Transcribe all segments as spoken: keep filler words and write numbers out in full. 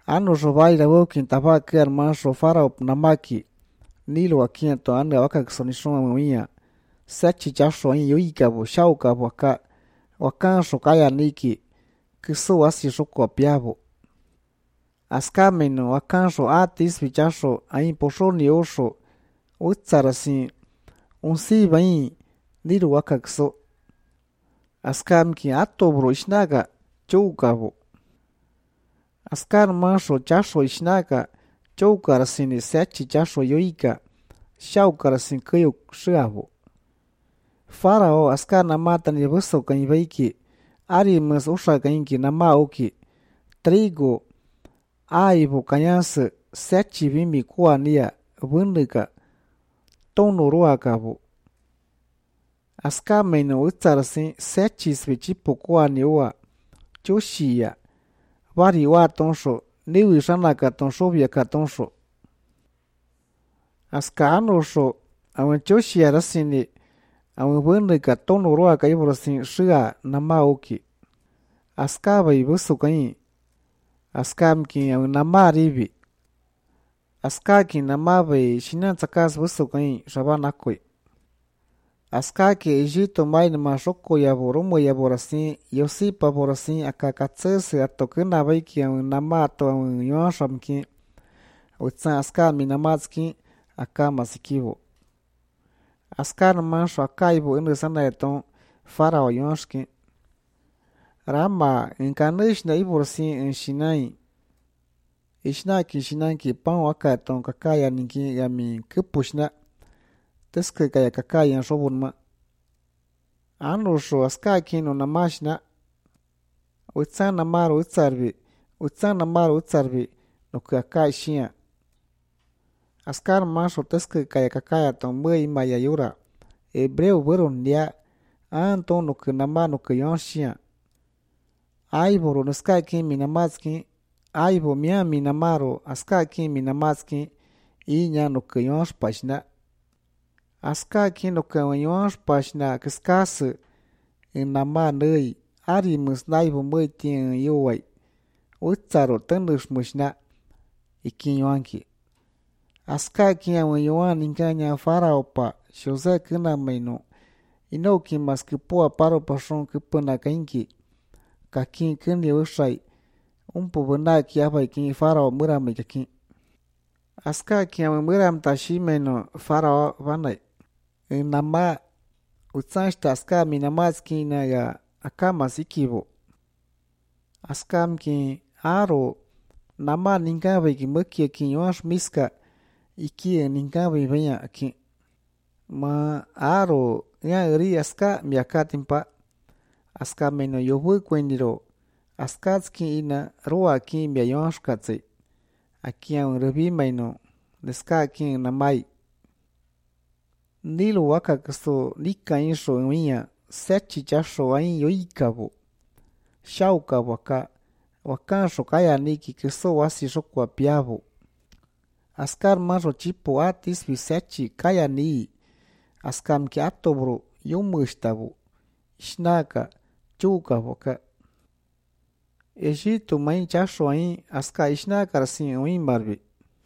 Ano robai la wokin tapa que armanso farao namaki. Nilo aqui to anda waka sonishon mia. Sete jasho in yoikabo shaukabo waka. Wakanso kaya niki. Kiso asi shoko piabo. Askameno wakanso atis vichasho ain posho ni osho. Utsarasin. Unsi bain. Nilo waka kso. Askamki atobro ishnaga. Choukabo. Askar manso jasho ishnaga. Choukarasini sete jasho yoika. Shaukarasin kayo shiabo. Farao askar namata ni buso kanyibaiki. Ari mas usha kanki nama oki. Trigo. Aibo kanyanse. Sete vimi kuwa niya. Wundika. Tono roa kabo. Askar meno utsarasin sete svichipo kuwa niwa. Choshiya. Vari wa tonsho. Niwi shanaka tonsho via katonsho. Aska anosho. Awan choshiya rasini. Awan wundika tono roa kaibarasin shiga nama oki. Aska bai buso kanyi. Aska mki awan nama ribi. Aska ki nama bai shinan tsakas buso kanyi shabanakoi. Aska ki Egipto main ma shoko yabo romo yabo rasin yosipa borasin akakatsese atokuna bai ki awan nama ato awan yonshamki. Utsan aska mi namatski aka masikibo. Aska namasho akaibo inu sana eton farao yonshki. Rama inkanish na iborosin in shinai. Ishnaki shinanki pan waka eton kakaya ninki yami kipushna. Teske kaya kakaya shobunma. Anosho aska kino namashna. Utsan namaro utsarbi. Utsan namaro utsarbi. Nukakai shia. Askar masho teske kaya kakaya ton mui maya yura. Hebreu buron dia. Anton nuke nama nuke yonshia. Aibo ro nuska kimi namatski. Aibo mia mi namaro aska kimi namatski. Inya nuke yonsh pashna. Aska kino ke yonsh pashna kiskase. In nama nui. Ari musnaibo mui tien yuwai. Utsaro tendush mushna. Ikin yonki. Aska kia wenyoan ninkanya farao pa. Jose kina meino. Inoki mas kipua paro pason kipuna kainki. Kakin kini usai. Umpu benda kia bai kini farao muram kakin. Aska kia muram tashi meino farao vanai. Nama utsanshta aska minamatski na ya akama sikibo. Aska mki aro nama ninkabe ki mukia ki yonsh miska. Iki ninkabe banya aki. Ma aro ya eri aska miakatimpa. Aska meno yobu kwendiro. Askatski ina roa ki mia yonsh katsi. Aki ang rebi meno. Deska ki namai. Nilo waka kaso nika insho miya. Sechi jasho ain yoikabo. Shaukabo waka. Wakansho kaya niki kiso wasi shokwa piabo. Askar maso chipo atis visechi kaya nii. Askam ki atobro yumushtabu. Ishnaka chukabo ka. Egipto main jasho ain aska ishnaka rasin uin marbi.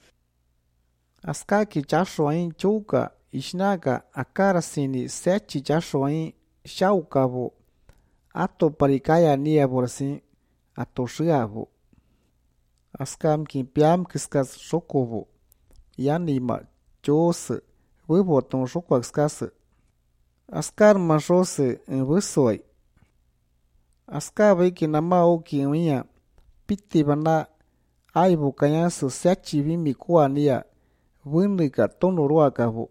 Aska ki jasho ain chuka. Ishnaka akara sini sechi jasho ain shaukabo. Ato parikaya niya borasin. Ato shiabo. Askam ki piam kiskas shokobo. Yanima chose. Wiboton shokwakskase. Askar mashose en wisoi. Aska viki nama oki miya. Piti bana. Aibo kanyansu sechi vimi kuwa niya. Windika tono roa kabo.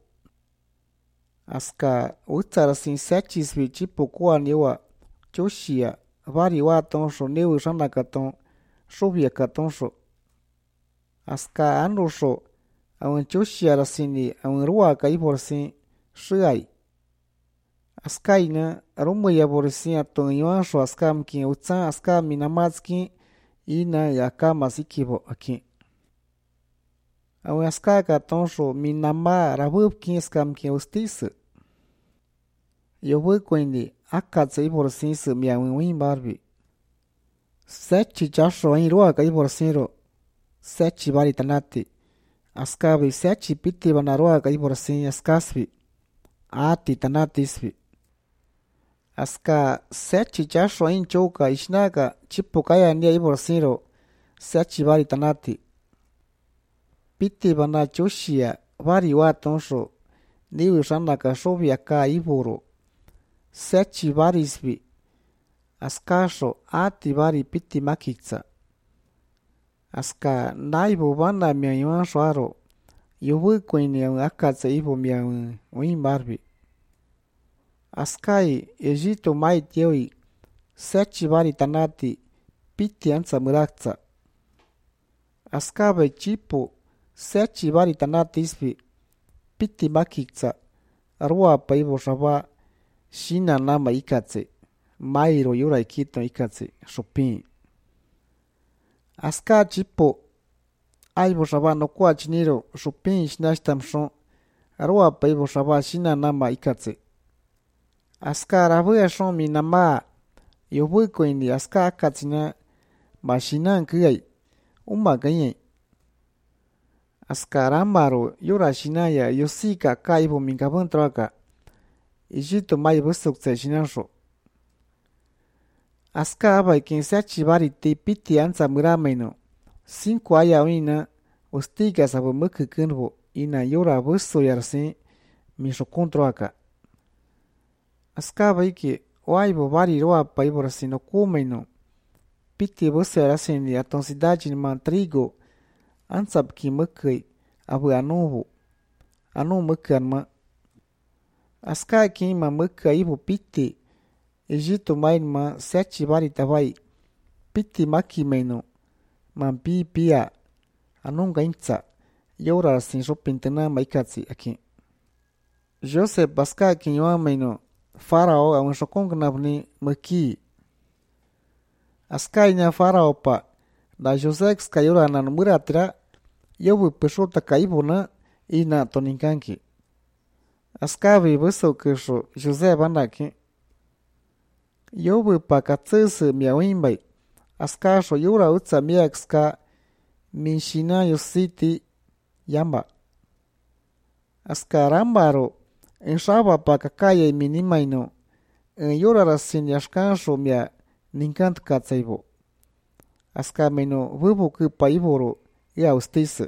Aska utsarasin sechi svichipo kuwa niwa. Choshia. Vari wa tonsho niwi shanakaton. Shobia katonsho. Aska anosho. Awan choshia rasini. Awan roa kaiborsin. Shiai. Aska ina. Romo ya borisin aton yuansho aska mki. Utsan aska minamatski. Ina ya kama sikibo aki. Awan aska katonsho. Minama rabubki aska mki ustisi. Yobu kwendi. Akatsa iborsin se miya win barbi. Sechi jasho ain roa kaiborsin ro. sete vari tanati. Askavi sete piti banaroa ka ibor assim askasvi. Ati tanatisvi. Aska sete jasho in choka ishnaka chipo kaya nia ibor siro sete vari tanati. Piti bana choshia vari watonsho niu shanaka shovia ka iboro. Sete varisvi. Askasho ati vari piti makitsa. Aska naibu bana miayuan suaro. Yubu kwenye akatsa ibu miayuan uin barbi. Askai Egito mai teoi sete vari tanati piti ansa muraksa. Askabe chipo sete vari tanatisvi piti makitsa. Arua pa ibu shaba shina nama ikatse. Mairo yura ikito ikatse shopin. Aska chipo aibo shaba no kwa chiniro shopin shnashtamshon. Arua pa ibu shaba shina nama ikatse. Aska rabuya shon mi nama yobu koini aska akatsina mashinan kuyai uma ganyen. Aska ramaro yura shinaya yosika ka ibu mingabun troaka. Egito mai busukse shinansho. Aska abai kin sete vari te piti ansa muramaino. Cinco aya uina ustiga sabu muku kunbo ina yura busu yarsin mi shokontroaka. Aska abai ki oaibo vari roa pa iborasino kumaino. Piti busu yarasin li atonsidade man trigo ansab ki mukui abu anubu. Anu muku anma. Aska kin ma muku ibo piti. Egito mai ma sete vari tavai. Piti maki meino. Mampi pia. Anunga intsa. Yora sin shopintana maikatsi aqui. Joseph baska kinyoa meino. Farao a un shokong nabni maki. Aska inya farao pa. Da Joseph skayora na muratira. Yobu peshota kaibuna. Ina toninkanki. Aska vi buso kusho Joseph andaki. Yobu pa katsusu miawimbai. Aska sho yura utsa miakska minshina yositi yamba. Aska rambaro enshaba pa kakaya minimaino. En yura rasin yashkansho mia ninkant katsaibo. Aska meno vubu kupa iboro ya ustisu.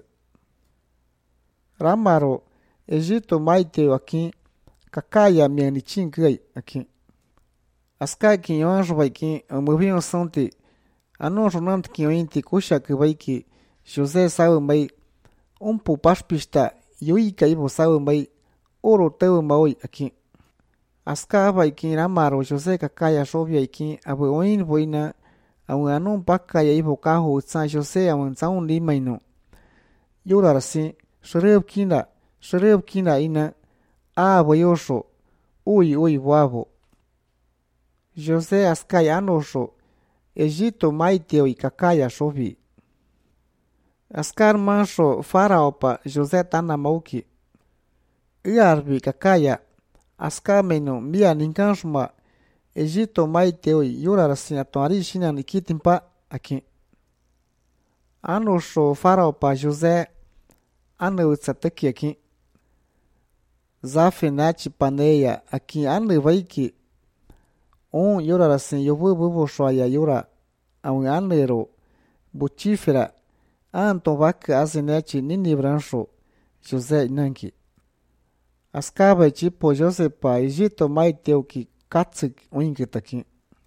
Rambaro Egito maiteo aqui kakaya mia nichin kai aqui. Aska kinyoanjo baiki movion sante anon jonant kinyointi kusha kubaiki José sabe mai um pu paspista yoi kaibo sabe mai oro teu mai aqui. Aska baiki ramaro José kakaya shovia iki abu oin boina au anon pakaya ibo carro San José aun saun limaino. Yura assim shreb kinda shreb kinda ina a boyosho ui ui wavo. José askai anosho, Egito maiteo i kakaya shovi. Askar mancho farao pa José tana mauki. Iarbi kakaya, aska meno mia ninkanshma, Egito maiteo i yurarasin atuari shina nikitimpa aqui. Anosho farao pa José, anu utsataki aqui. Zafenati paneia aqui anu vaiki. Um yura assim yobu bubu shoya yura aun anero butífera anton vaca azinete nini brancho José nanki. Askaba tipo Josepa Egito mai teu ki katsik uinkitaki.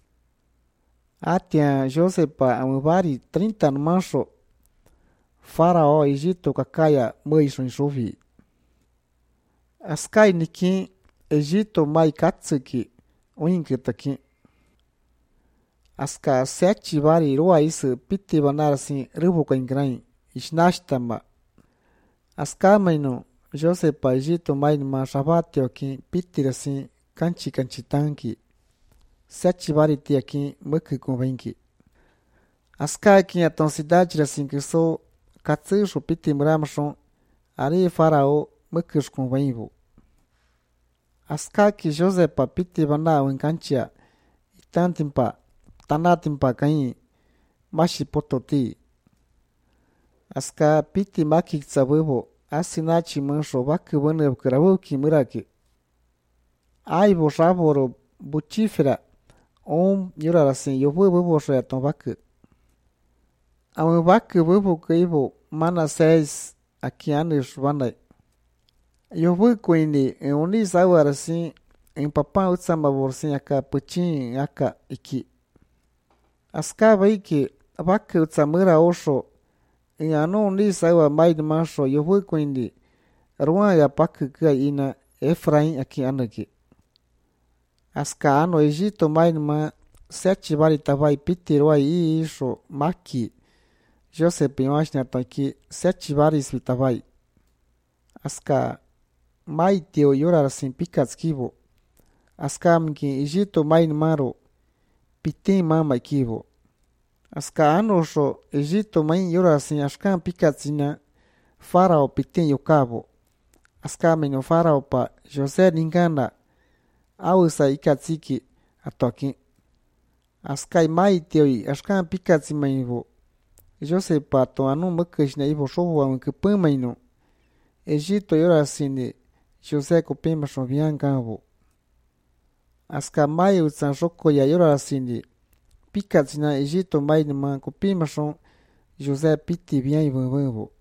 Atia Josepa aun vari trinta no mancho. Faraó Egito kakaya moishon chovi. Askai nikin Egito mai katsiki uinkitaki. Aska sete vari roa isso piti banarasin rubuka ingran isnashtama. Aska maino Josepa Egito mai ma shabate aqui pitirasin kanchi kanchi tanki. Sete vari ti aqui muki convenki. Aska aqui a ton cidade assim que sou katsusho piti muramshon ari farao muki convenvo. Aska que Josepa piti bana winkanchia itantimpa tanatimpa kain mashi pototi. Aska piti maki tsabubo. Asina chimansho baku bane krabu kimuraki. Ai bo shaboro buchifera. Om yurarasin yobu bubo shayaton baku. Amu baku bubo kaibo mana seis aqui anos banai. Yobu kuini uni sawarasin em papan utsama borsin aka puchin aka iki. Aska baiki baku utsamura osho. Em ano uni sawa maid manso yobu kuini. Ruan ya baku ka ina Efraim aqui anaki. Aska ano Egito maid ma sete bari tavai pitiroi i isho maki. Joseph imagina aqui sete bares vitavai. Aska mai teo yorar sin pikatskivo. Aska mki Egito maid maro pitin mama kivo. Aska anosho Egito main yorar sin askan pikatsina farao pitin yokavo. Aska menyo farao pa José ningana ausa ikatsiki atoki. Aska mai teo askan pikatsimainvo. Joseph pato anu mukashna ivo shovo am kupamaino. Egito yorar sin José kopema shovian gavo. Aska mai utsan shoko ya yorar sin pikatsina Egito mai ma kopema shon José piti bien ivo.